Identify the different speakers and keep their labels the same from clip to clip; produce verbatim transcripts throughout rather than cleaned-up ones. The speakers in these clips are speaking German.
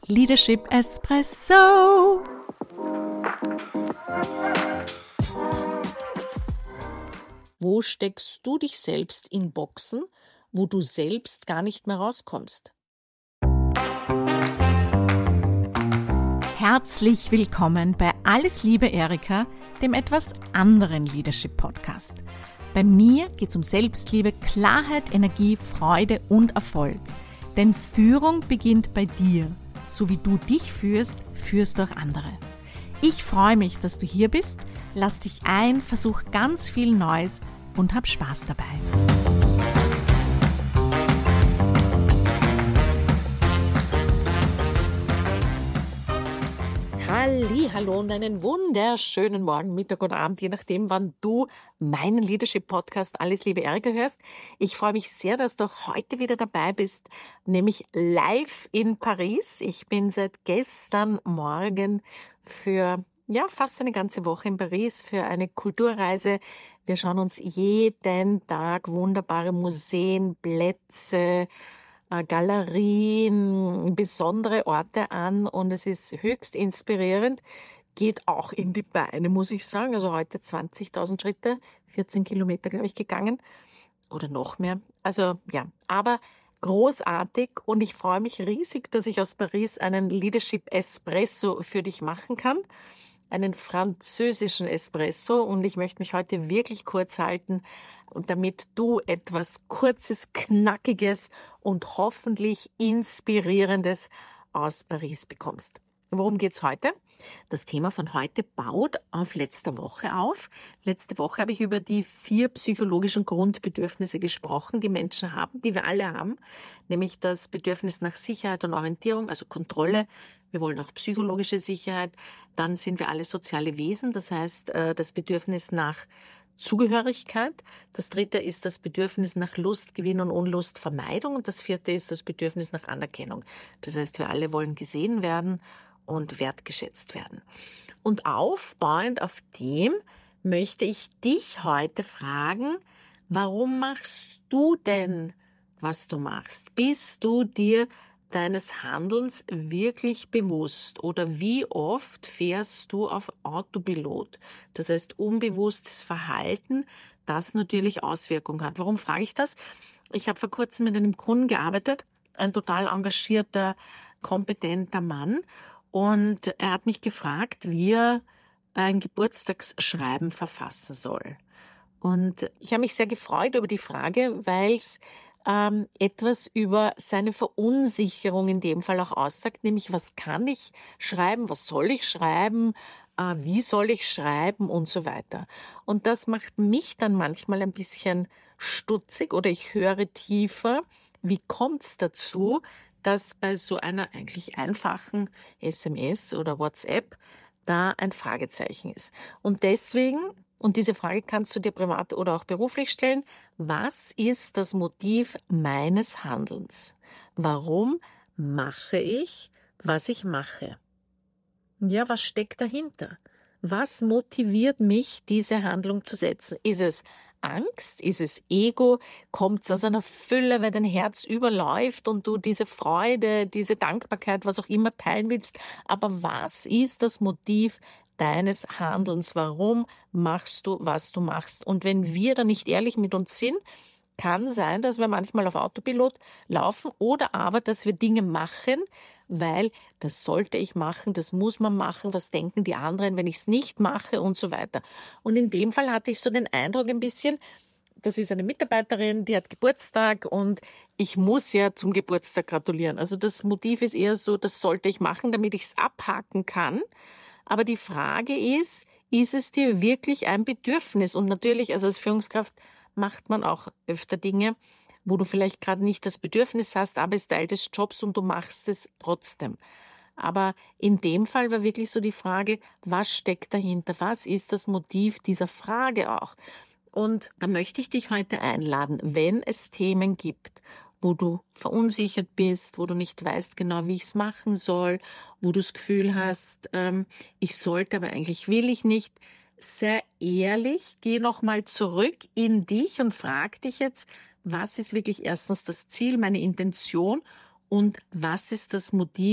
Speaker 1: Leadership Espresso. Wo steckst du dich selbst in Boxen, wo du selbst gar nicht mehr rauskommst? Herzlich willkommen bei Alles Liebe Erika, dem etwas anderen Leadership-Podcast. Bei mir geht es um Selbstliebe, Klarheit, Energie, Freude und Erfolg. Denn Führung beginnt bei dir. So wie du dich führst, führst du auch andere. Ich freue mich, dass du hier bist. Lass dich ein, versuch ganz viel Neues und hab Spaß dabei. Hallo und einen wunderschönen Morgen, Mittag oder Abend, je nachdem, wann du meinen Leadership-Podcast Alles Liebe Erika hörst. Ich freue mich sehr, dass du auch heute wieder dabei bist, nämlich live in Paris. Ich bin seit gestern Morgen für ja fast eine ganze Woche in Paris für eine Kulturreise. Wir schauen uns jeden Tag wunderbare Museen, Plätze, Galerien, besondere Orte an und es ist höchst inspirierend. Geht auch in die Beine, muss ich sagen. Also heute zwanzigtausend Schritte, vierzehn Kilometer, glaube ich, gegangen oder noch mehr. Also ja, aber großartig und ich freue mich riesig, dass ich aus Paris einen Leadership Espresso für dich machen kann. Einen französischen Espresso und ich möchte mich heute wirklich kurz halten, damit du etwas Kurzes, Knackiges und hoffentlich Inspirierendes aus Paris bekommst. Worum geht's heute? Das Thema von heute baut auf letzter Woche auf. Letzte Woche habe ich über die vier psychologischen Grundbedürfnisse gesprochen, die Menschen haben, die wir alle haben, nämlich das Bedürfnis nach Sicherheit und Orientierung, also Kontrolle. Wir wollen auch psychologische Sicherheit. Dann sind wir alle soziale Wesen, das heißt das Bedürfnis nach Zugehörigkeit. Das dritte ist das Bedürfnis nach Lustgewinn und Unlustvermeidung. Und das vierte ist das Bedürfnis nach Anerkennung. Das heißt, wir alle wollen gesehen werden und wertgeschätzt werden. Und aufbauend auf dem möchte ich dich heute fragen, warum machst du denn, was du machst? Bist du dir deines Handelns wirklich bewusst oder wie oft fährst du auf Autopilot? Das heißt unbewusstes Verhalten, das natürlich Auswirkungen hat. Warum frage ich das? Ich habe vor kurzem mit einem Kunden gearbeitet, ein total engagierter, kompetenter Mann und er hat mich gefragt, wie er ein Geburtstagsschreiben verfassen soll. Und ich habe mich sehr gefreut über die Frage, weil es Ähm, etwas über seine Verunsicherung in dem Fall auch aussagt, nämlich was kann ich schreiben, was soll ich schreiben, äh, wie soll ich schreiben und so weiter. Und das macht mich dann manchmal ein bisschen stutzig oder ich höre tiefer, wie kommt es dazu, dass bei so einer eigentlich einfachen S M S oder WhatsApp da ein Fragezeichen ist. Und deswegen, und diese Frage kannst du dir privat oder auch beruflich stellen, was ist das Motiv meines Handelns? Warum mache ich, was ich mache? Ja, was steckt dahinter? Was motiviert mich, diese Handlung zu setzen? Ist es Angst? Ist es Ego? Kommt es aus einer Fülle, weil dein Herz überläuft und du diese Freude, diese Dankbarkeit, was auch immer teilen willst? Aber was ist das Motiv deines Handelns? Warum machst du, was du machst? Und wenn wir da nicht ehrlich mit uns sind, kann sein, dass wir manchmal auf Autopilot laufen oder aber, dass wir Dinge machen, weil das sollte ich machen, das muss man machen, was denken die anderen, wenn ich es nicht mache und so weiter. Und in dem Fall hatte ich so den Eindruck ein bisschen, das ist eine Mitarbeiterin, die hat Geburtstag und ich muss ja zum Geburtstag gratulieren. Also das Motiv ist eher so, das sollte ich machen, damit ich es abhaken kann. Aber die Frage ist, ist es dir wirklich ein Bedürfnis? Und natürlich, also als Führungskraft macht man auch öfter Dinge, wo du vielleicht gerade nicht das Bedürfnis hast, aber es ist Teil des Jobs und du machst es trotzdem. Aber in dem Fall war wirklich so die Frage, was steckt dahinter? Was ist das Motiv dieser Frage auch? Und da möchte ich dich heute einladen, wenn es Themen gibt, wo du verunsichert bist, wo du nicht weißt genau, wie ich es machen soll, wo du das Gefühl hast, ähm, ich sollte, aber eigentlich will ich nicht. Sehr ehrlich, geh nochmal zurück in dich und frag dich jetzt, was ist wirklich erstens das Ziel, meine Intention und was ist das Motiv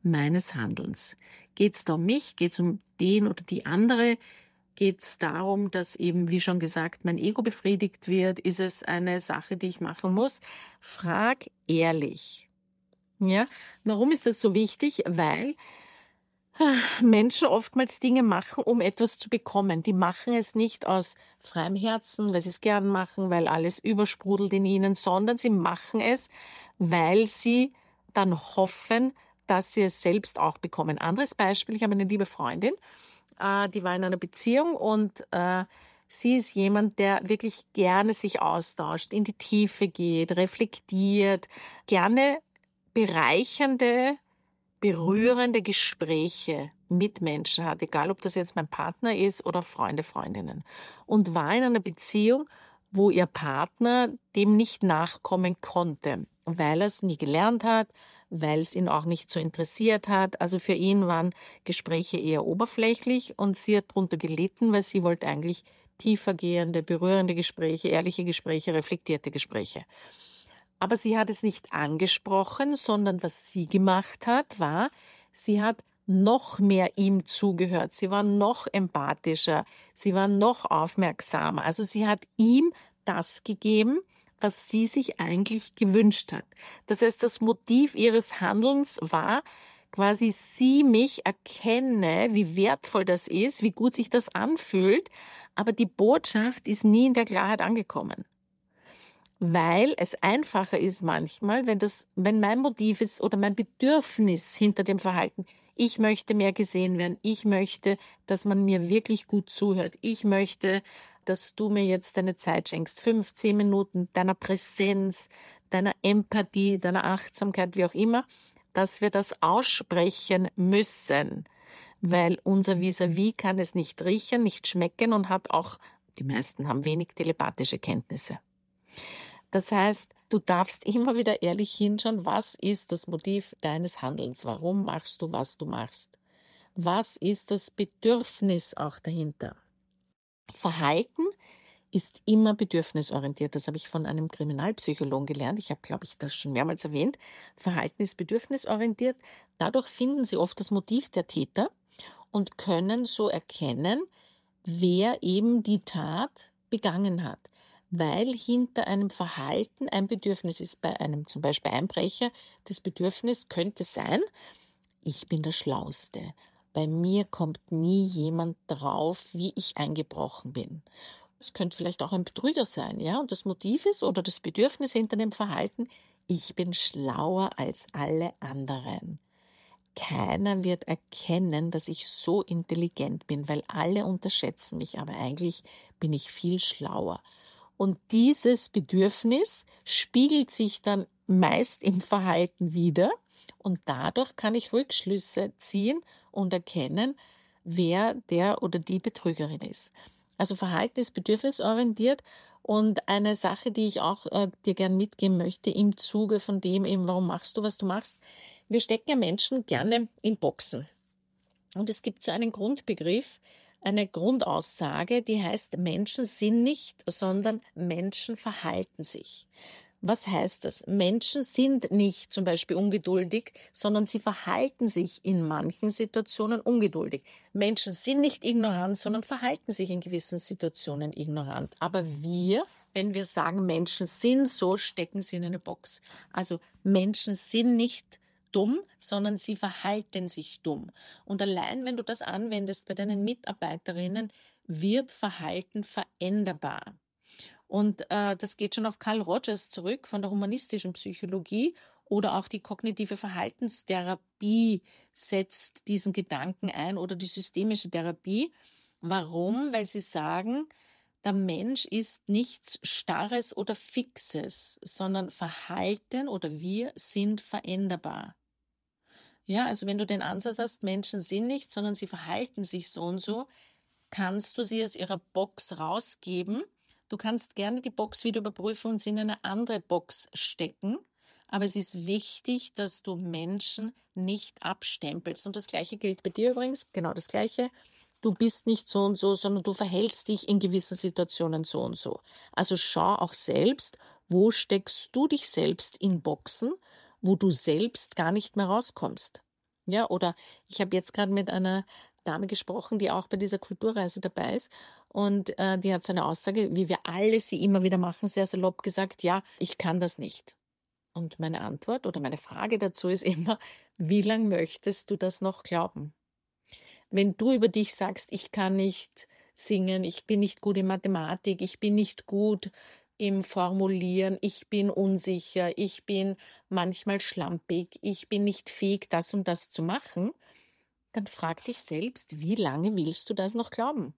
Speaker 1: meines Handelns? Geht es da um mich? Geht es um den oder die andere? Geht es darum, dass eben, wie schon gesagt, mein Ego befriedigt wird? Ist es eine Sache, die ich machen muss? Frag ehrlich. Ja, warum ist das so wichtig? Weil Menschen oftmals Dinge machen, um etwas zu bekommen. Die machen es nicht aus freiem Herzen, weil sie es gern machen, weil alles übersprudelt in ihnen, sondern sie machen es, weil sie dann hoffen, dass sie es selbst auch bekommen. Anderes Beispiel, ich habe eine liebe Freundin, äh, die war in einer Beziehung und äh, sie ist jemand, der wirklich gerne sich austauscht, in die Tiefe geht, reflektiert, gerne bereichernde, berührende Gespräche mit Menschen hat, egal ob das jetzt mein Partner ist oder Freunde, Freundinnen. Und war in einer Beziehung, wo ihr Partner dem nicht nachkommen konnte, weil er es nie gelernt hat, weil es ihn auch nicht so interessiert hat. Also für ihn waren Gespräche eher oberflächlich und sie hat darunter gelitten, weil sie wollte eigentlich tiefergehende, berührende Gespräche, ehrliche Gespräche, reflektierte Gespräche. Aber sie hat es nicht angesprochen, sondern was sie gemacht hat, war, sie hat noch mehr ihm zugehört. Sie war noch empathischer, sie war noch aufmerksamer. Also sie hat ihm das gegeben, was sie sich eigentlich gewünscht hat. Das heißt, das Motiv ihres Handelns war, quasi sie mich erkenne, wie wertvoll das ist, wie gut sich das anfühlt, aber die Botschaft ist nie in der Klarheit angekommen. Weil es einfacher ist manchmal, wenn das, wenn mein Motiv ist oder mein Bedürfnis hinter dem Verhalten, ich möchte mehr gesehen werden, ich möchte, dass man mir wirklich gut zuhört, ich möchte, dass du mir jetzt deine Zeit schenkst, fünf, zehn Minuten deiner Präsenz, deiner Empathie, deiner Achtsamkeit, wie auch immer, dass wir das aussprechen müssen, weil unser Vis-à-vis kann es nicht riechen, nicht schmecken und hat auch, die meisten haben wenig telepathische Kenntnisse. Das heißt, du darfst immer wieder ehrlich hinschauen, was ist das Motiv deines Handelns? Warum machst du, was du machst? Was ist das Bedürfnis auch dahinter? Verhalten ist immer bedürfnisorientiert. Das habe ich von einem Kriminalpsychologen gelernt. Ich habe, glaube ich, das schon mehrmals erwähnt. Verhalten ist bedürfnisorientiert. Dadurch finden sie oft das Motiv der Täter und können so erkennen, wer eben die Tat begangen hat. Weil hinter einem Verhalten ein Bedürfnis ist. Bei einem zum Beispiel Einbrecher, das Bedürfnis könnte sein, ich bin der Schlauste. Bei mir kommt nie jemand drauf, wie ich eingebrochen bin. Es könnte vielleicht auch ein Betrüger sein, ja? Und das Motiv ist oder das Bedürfnis hinter dem Verhalten, ich bin schlauer als alle anderen. Keiner wird erkennen, dass ich so intelligent bin, weil alle unterschätzen mich, aber eigentlich bin ich viel schlauer. Und dieses Bedürfnis spiegelt sich dann meist im Verhalten wider und dadurch kann ich Rückschlüsse ziehen und erkennen, wer der oder die Betrügerin ist. Also Verhalten ist bedürfnisorientiert und eine Sache, die ich auch äh, dir gern mitgeben möchte im Zuge von dem eben, warum machst du, was du machst. Wir stecken ja Menschen gerne in Boxen. Und es gibt so einen Grundbegriff, eine Grundaussage, die heißt, Menschen sind nicht, sondern Menschen verhalten sich. Was heißt das? Menschen sind nicht zum Beispiel ungeduldig, sondern sie verhalten sich in manchen Situationen ungeduldig. Menschen sind nicht ignorant, sondern verhalten sich in gewissen Situationen ignorant. Aber wir, wenn wir sagen, Menschen sind so, stecken sie in eine Box. Also Menschen sind nicht dumm, sondern sie verhalten sich dumm. Und allein, wenn du das anwendest bei deinen Mitarbeiterinnen, wird Verhalten veränderbar. Und äh, das geht schon auf Carl Rogers zurück von der humanistischen Psychologie oder auch die kognitive Verhaltenstherapie setzt diesen Gedanken ein oder die systemische Therapie. Warum? Weil sie sagen, der Mensch ist nichts Starres oder Fixes, sondern Verhalten oder wir sind veränderbar. Ja, also wenn du den Ansatz hast, Menschen sind nicht, sondern sie verhalten sich so und so, kannst du sie aus ihrer Box rausgeben. Du kannst gerne die Box wieder überprüfen und sie in eine andere Box stecken. Aber es ist wichtig, dass du Menschen nicht abstempelst. Und das Gleiche gilt bei dir übrigens, genau das Gleiche. Du bist nicht so und so, sondern du verhältst dich in gewissen Situationen so und so. Also schau auch selbst, wo steckst du dich selbst in Boxen, wo du selbst gar nicht mehr rauskommst. Ja, oder ich habe jetzt gerade mit einer Dame gesprochen, die auch bei dieser Kulturreise dabei ist. Und äh, die hat so eine Aussage, wie wir alle sie immer wieder machen, sehr salopp gesagt, ja, ich kann das nicht. Und meine Antwort oder meine Frage dazu ist immer, wie lange möchtest du das noch glauben? Wenn du über dich sagst, ich kann nicht singen, ich bin nicht gut in Mathematik, ich bin nicht gut im Formulieren, ich bin unsicher, ich bin manchmal schlampig, ich bin nicht fähig, das und das zu machen, dann frag dich selbst, wie lange willst du das noch glauben?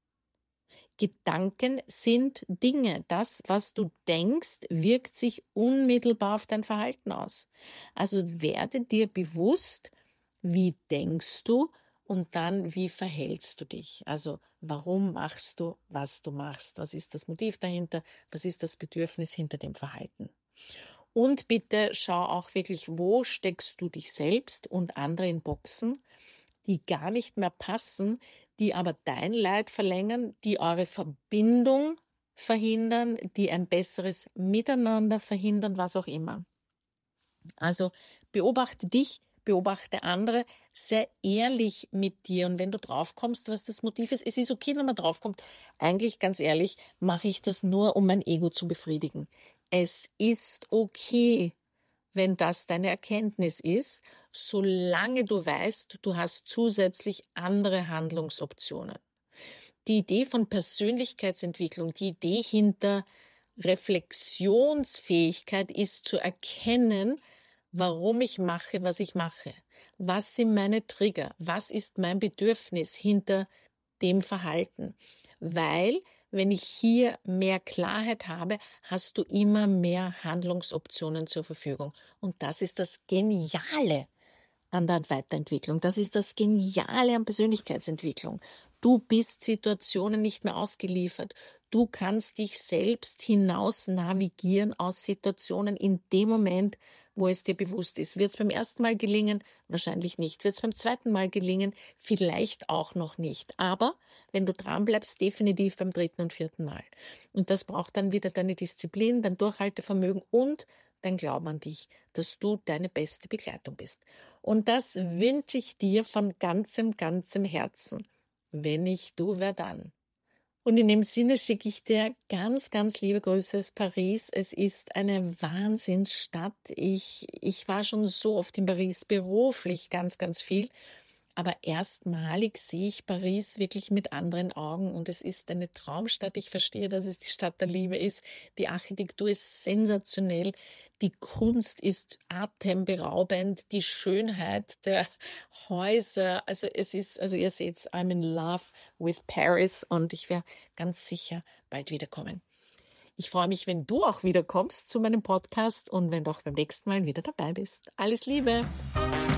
Speaker 1: Gedanken sind Dinge. Das, was du denkst, wirkt sich unmittelbar auf dein Verhalten aus. Also werde dir bewusst, wie denkst du und dann, wie verhältst du dich? Also warum machst du, was du machst? Was ist das Motiv dahinter? Was ist das Bedürfnis hinter dem Verhalten? Und bitte schau auch wirklich, wo steckst du dich selbst und andere in Boxen, die gar nicht mehr passen, die aber dein Leid verlängern, die eure Verbindung verhindern, die ein besseres Miteinander verhindern, was auch immer. Also beobachte dich, beobachte andere, sei ehrlich mit dir. Und wenn du draufkommst, was das Motiv ist, es ist okay, wenn man draufkommt. Eigentlich, ganz ehrlich, mache ich das nur, um mein Ego zu befriedigen. Es ist okay, wenn das deine Erkenntnis ist, solange du weißt, du hast zusätzlich andere Handlungsoptionen. Die Idee von Persönlichkeitsentwicklung, die Idee hinter Reflexionsfähigkeit ist zu erkennen, warum ich mache, was ich mache. Was sind meine Trigger? Was ist mein Bedürfnis hinter dem Verhalten? Weil, wenn ich hier mehr Klarheit habe, hast du immer mehr Handlungsoptionen zur Verfügung. Und das ist das Geniale an der Weiterentwicklung. Das ist das Geniale an Persönlichkeitsentwicklung. Du bist Situationen nicht mehr ausgeliefert. Du kannst dich selbst hinaus navigieren aus Situationen in dem Moment, wo es dir bewusst ist. Wird es beim ersten Mal gelingen? Wahrscheinlich nicht. Wird es beim zweiten Mal gelingen? Vielleicht auch noch nicht. Aber wenn du dran bleibst, definitiv beim dritten und vierten Mal. Und das braucht dann wieder deine Disziplin, dein Durchhaltevermögen und dein Glauben an dich, dass du deine beste Begleitung bist. Und das wünsche ich dir von ganzem, ganzem Herzen. Wenn nicht du, wer dann? Und in dem Sinne schicke ich dir ganz, ganz liebe Grüße aus Paris. Es ist eine Wahnsinnsstadt. Ich, ich war schon so oft in Paris, beruflich ganz, ganz viel. Aber erstmalig sehe ich Paris wirklich mit anderen Augen und es ist eine Traumstadt. Ich verstehe, dass es die Stadt der Liebe ist. Die Architektur ist sensationell. Die Kunst ist atemberaubend. Die Schönheit der Häuser. Also es ist, also ihr seht, I'm in love with Paris und ich werde ganz sicher bald wiederkommen. Ich freue mich, wenn du auch wiederkommst zu meinem Podcast und wenn du auch beim nächsten Mal wieder dabei bist. Alles Liebe!